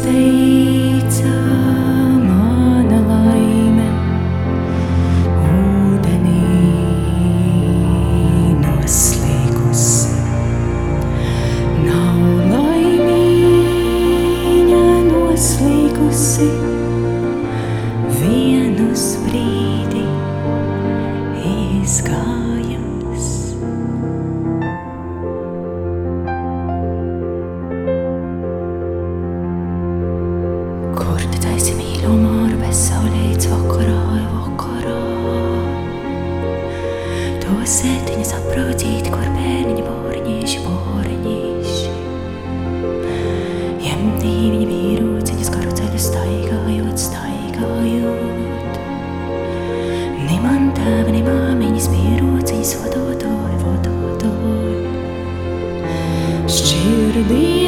teica, mana laime ūdenī noslīkusi. Nav laimīņa noslīkusi, vienus brīdi izgājas. Kur tu taisi mīļo māru bez saulītes vakarā? To sētiņas apraudzīt, kur bērniņi boriņīši. Jemtī viņa vīrūciņas karu ceļu staigājot. Ni man tēva, ni māmiņas vīrūciņas vodotoji. Šķirdī